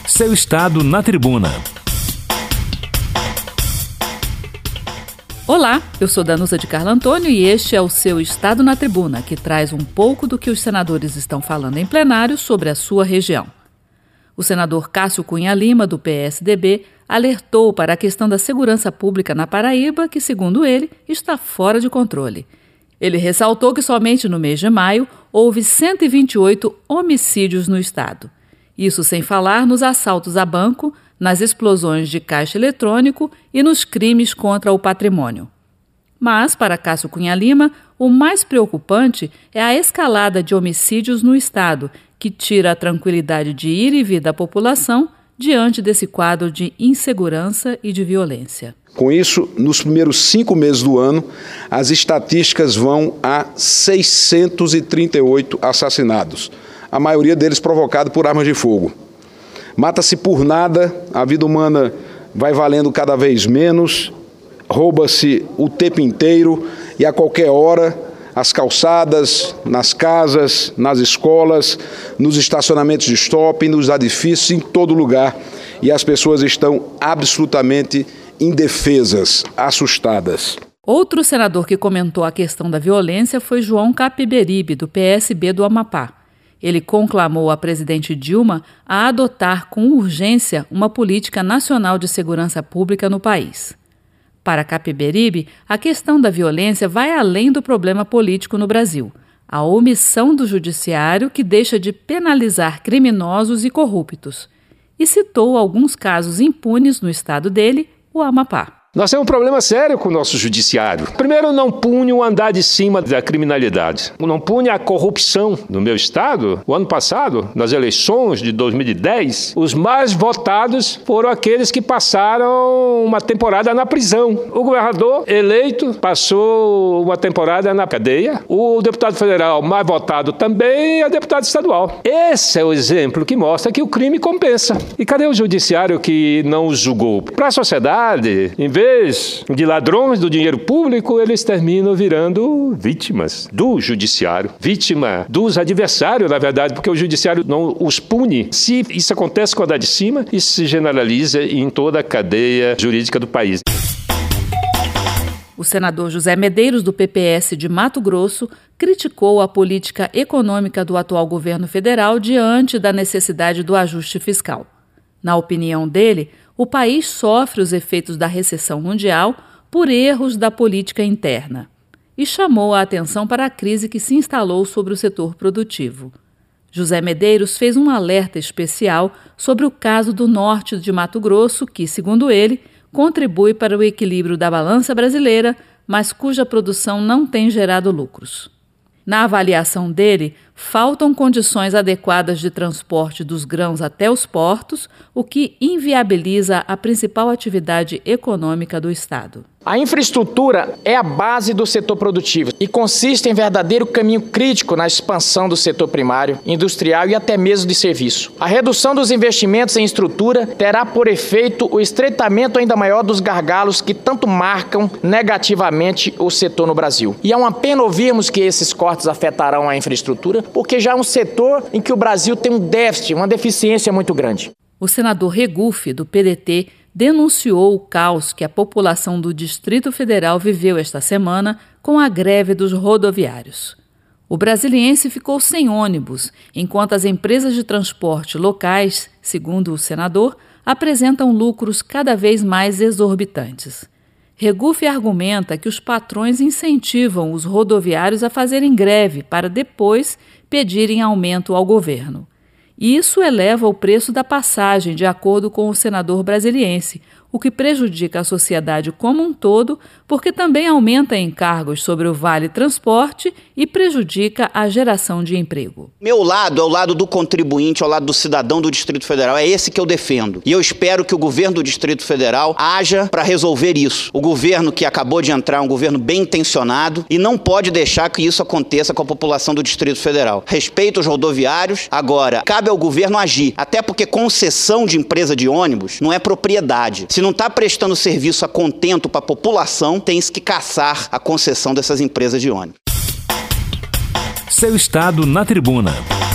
Seu Estado na Tribuna. Olá, eu sou Danusa de Carlo Antônio e este é o Seu Estado na Tribuna, que traz um pouco do que os senadores estão falando em plenário sobre a sua região. O senador Cássio Cunha Lima, do PSDB, alertou para a questão da segurança pública na Paraíba, que, segundo ele, está fora de controle. Ele ressaltou que somente no mês de maio houve 128 homicídios no estado. Isso sem falar nos assaltos a banco, nas explosões de caixa eletrônico e nos crimes contra o patrimônio. Mas, para Cássio Cunha Lima, o mais preocupante é a escalada de homicídios no estado, que tira a tranquilidade de ir e vir da população diante desse quadro de insegurança e de violência. Com isso, nos primeiros 5 meses do ano, as estatísticas vão a 638 assassinados, a maioria deles provocados por armas de fogo. Mata-se por nada, a vida humana vai valendo cada vez menos, rouba-se o tempo inteiro e a qualquer hora, as calçadas, nas casas, nas escolas, nos estacionamentos de shopping, nos edifícios, em todo lugar. E as pessoas estão absolutamente indefesas, assustadas. Outro senador que comentou a questão da violência foi João Capiberibe, do PSB do Amapá. Ele conclamou a presidente Dilma a adotar com urgência uma política nacional de segurança pública no país. Para Capiberibe, a questão da violência vai além do problema político no Brasil. A omissão do judiciário que deixa de penalizar criminosos e corruptos. E citou alguns casos impunes no estado dele, o Amapá. Nós temos um problema sério com o nosso judiciário. Primeiro, não pune o andar de cima da criminalidade. Não pune a corrupção. No meu estado, o ano passado, nas eleições de 2010, os mais votados foram aqueles que passaram uma temporada na prisão. O governador eleito passou uma temporada na cadeia. O deputado federal mais votado também é deputado estadual. Esse é o exemplo que mostra que o crime compensa. E cadê o judiciário que não os julgou? Para a sociedade, em vez de ladrões do dinheiro público, eles terminam virando vítimas do judiciário, vítima dos adversários, na verdade, porque o judiciário não os pune. Se isso acontece com a da de cima, isso se generaliza em toda a cadeia jurídica do país. O senador José Medeiros, do PPS de Mato Grosso, criticou a política econômica do atual governo federal diante da necessidade do ajuste fiscal. Na opinião dele, o país sofre os efeitos da recessão mundial por erros da política interna e chamou a atenção para a crise que se instalou sobre o setor produtivo. José Medeiros fez um alerta especial sobre o caso do norte de Mato Grosso, que, segundo ele, contribui para o equilíbrio da balança brasileira, mas cuja produção não tem gerado lucros. Na avaliação dele, faltam condições adequadas de transporte dos grãos até os portos, o que inviabiliza a principal atividade econômica do estado. A infraestrutura é a base do setor produtivo e consiste em verdadeiro caminho crítico na expansão do setor primário, industrial e até mesmo de serviço. A redução dos investimentos em estrutura terá por efeito o estreitamento ainda maior dos gargalos que tanto marcam negativamente o setor no Brasil. E é uma pena ouvirmos que esses cortes afetarão a infraestrutura, porque já é um setor em que o Brasil tem um déficit, uma deficiência muito grande. O senador Regufe, do PDT, denunciou o caos que a população do Distrito Federal viveu esta semana com a greve dos rodoviários. O brasiliense ficou sem ônibus, enquanto as empresas de transporte locais, segundo o senador, apresentam lucros cada vez mais exorbitantes. Regufe argumenta que os patrões incentivam os rodoviários a fazerem greve para depois pedirem aumento ao governo. Isso eleva o preço da passagem, de acordo com o senador brasiliense, o que prejudica a sociedade como um todo, porque também aumenta encargos sobre o Vale Transporte e prejudica a geração de emprego. Meu lado é o lado do contribuinte, é o lado do cidadão do Distrito Federal. É esse que eu defendo. E eu espero que o governo do Distrito Federal haja para resolver isso. O governo que acabou de entrar é um governo bem intencionado e não pode deixar que isso aconteça com a população do Distrito Federal. Respeito os rodoviários. Agora, cabe ao governo agir. Até porque concessão de empresa de ônibus não é propriedade. Se não está prestando serviço a contento para a população, tem-se que caçar a concessão dessas empresas de ônibus. Seu Estado na Tribuna.